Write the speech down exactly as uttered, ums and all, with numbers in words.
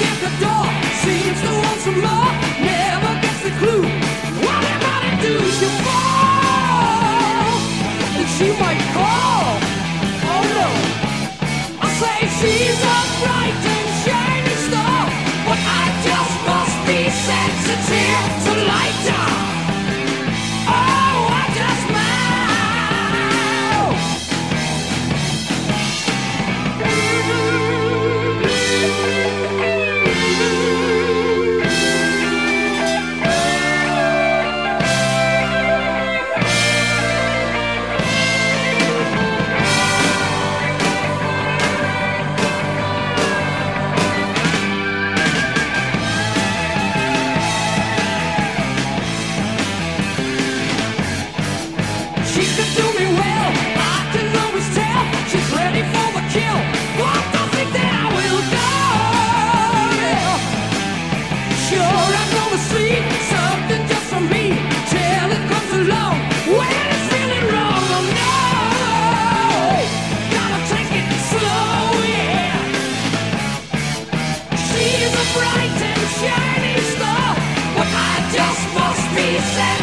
at the door, seems to want some more, never gets the clue. Whatever to do, she'll fall, and she might call. Oh no, I say she's a bright and shiny star, but I just must be sensitive to light up. Bright and shiny star, but I just must be sad.